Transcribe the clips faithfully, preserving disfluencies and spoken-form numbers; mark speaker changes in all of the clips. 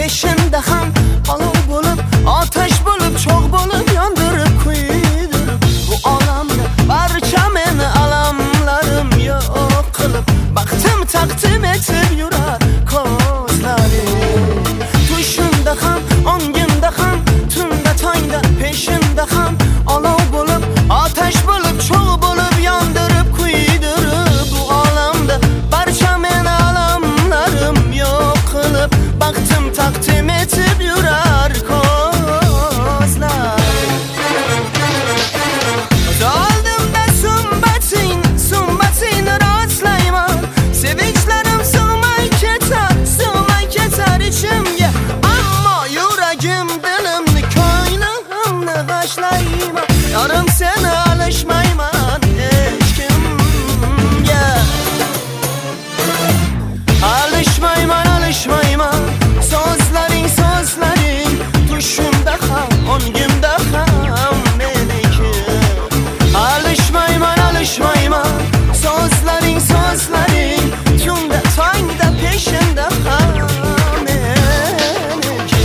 Speaker 1: peşinde ham olov bo'lib, ateş bo'lib, cho'g' bo'lib yondirib kuydirib. Bu olamda barcha meni alamlarim yo'q qilib, baxtim taqdim etib yurar ko'zlaring. Tushimda ham, ongimda ham, tunda tongda peşinde ham olov bo'lib, ateş bo'lib, cho'g' bo'lib yondirib kuydirib. Bu olamda barcha meni alamlarim yo'q qilib, baxtim taqdim etib yurar ko'zlar. Oldimda sumbatin, sumbatin rostlayman. Sevinchlarim sig'may ketar, sig'may ketar ichimga. Ammo yuragim, dilimni, ko'nglimni g'ashlayman. Yorim seni alishmayman hech kimga. Alishmayman, alishmayman. So'zlaring, so'zlaring tushimda ham, ongimda ham meniki. Alishmayman, alishmayman. So'zlaring, so'zlaring tunda tongda peşinde ham meniki.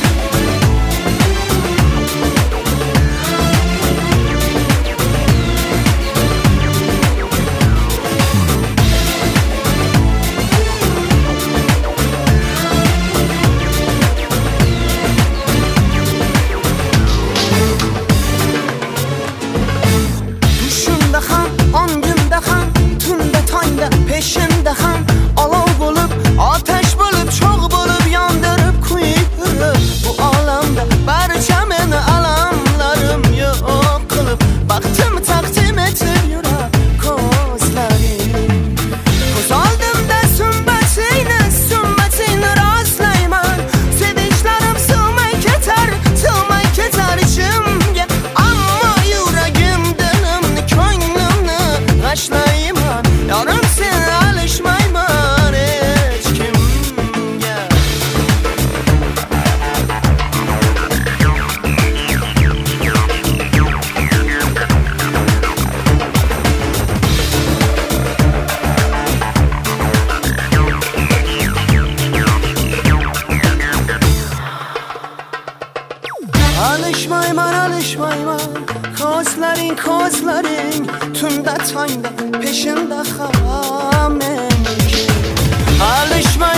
Speaker 1: Tushimda ham, ongimda ham, tunda tongda peşinde ham olov bo'lib, ateş bo'lib, cho'g' bo'lib yondirib kuydirib. Bu olamda barcha meni alamlarim yo'q qilib, baxtim taqdim etib yurar ko'zlaring. Ko'z oldimda sumbatingni, sumbatingni rostlayman. Sevinchlarim sig'may ketar, sig'may ketar ichimga. Ammo yuragim, dilimni, ko'nglimni g'ashlayman. Yorim seni alishmayman hech kimga. Alishmayman, alishmayman. Ko'zlaring, ko'zlaring tunda tongda peşinde ham meniki. Alishmayman